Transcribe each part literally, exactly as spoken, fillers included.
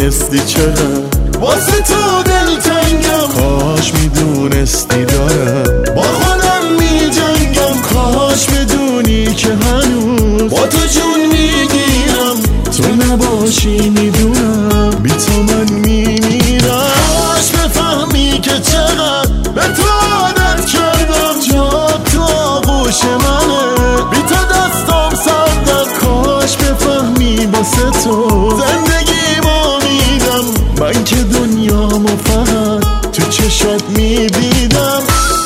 میدونستی چقدر واسه تو دلتنگم، کاش میدونستی دارم با خودم میجنگم، کاش بدونی که هنوز با تو جون میگیرم، تو نباشی میدونم بی تو من میمیرم. کاش بفهمی که چقدر به تو عادت کردم، جا تو آغوش منه بی تو دستم سردم، کاش بفهمی باسه تو زندگیمو میدم، من که دنیامو فقط تو چشات میدیدم.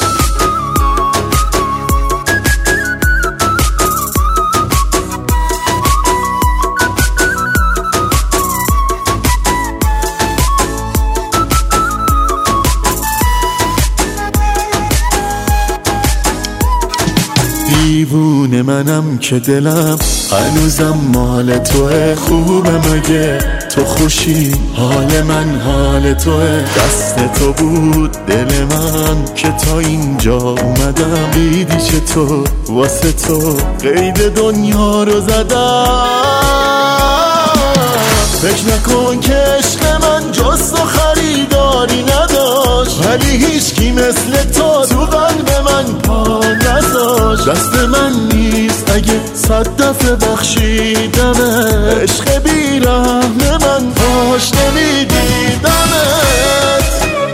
دیوونه منم که دلم هنوزم مال توه، خوبه مگه تو خوشی حال من حال توه، دست تو بود دل من که تا اینجا اومدم، دیدی چطور واسه تو قید دنیا رو زدم. فکر نکن که عشق من جز تو خریداری نداشت، ولی هیچکی مثل تو تو قلب من پا نذاشت، دست من نیست اگه صد دفعه بخشیدمه، عشق بیرحم من کاش نمیدیدمت.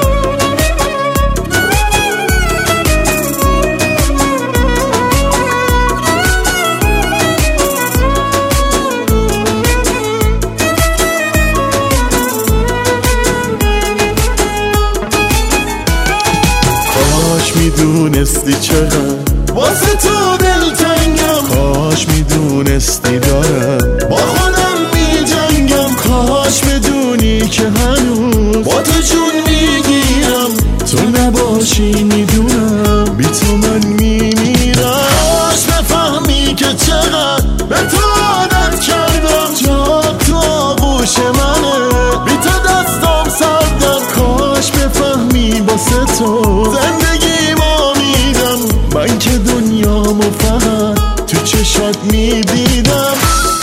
کاش میدونستی چقدر واسه تو دلتنگم، کاش میدونستی دارم با خودم میجنگم، کاش بدونی که هنوز با تو جون میگیرم، تو نباشی میدونم بی تو من میمیرم. کاش بفهمی که چقدر به تو عادت کردم، جا تو آغوش منه بی تو دستم سردم، کاش بفهمی باسه تو زندگیمو میدم، من که دنیامو فقط تو چشات میدیدم.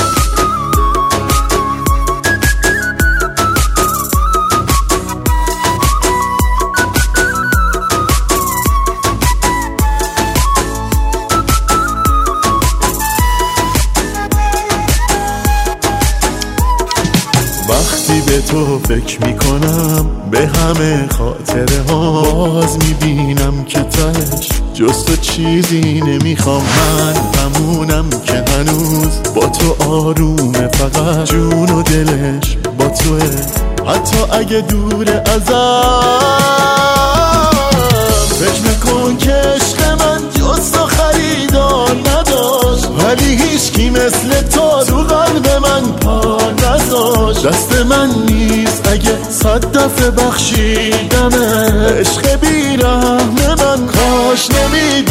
وقتی به تو فکر میکنم به همه خاطره ها، باز میبینم که تهش جز تو چیزی نمیخوام، من همونم که هنوز با تو آرومه، فقط جون و دلش با توه حتی اگه دور ازم. فکر نکن که عشق من جز تو خریدار نداشت، ولی هیچکی مثل تو تو قلب من پا نذاشت، دست من نیست اگه صد دفعه بخشیدمه، عشق بیرحم من کاش نمیدیدمت.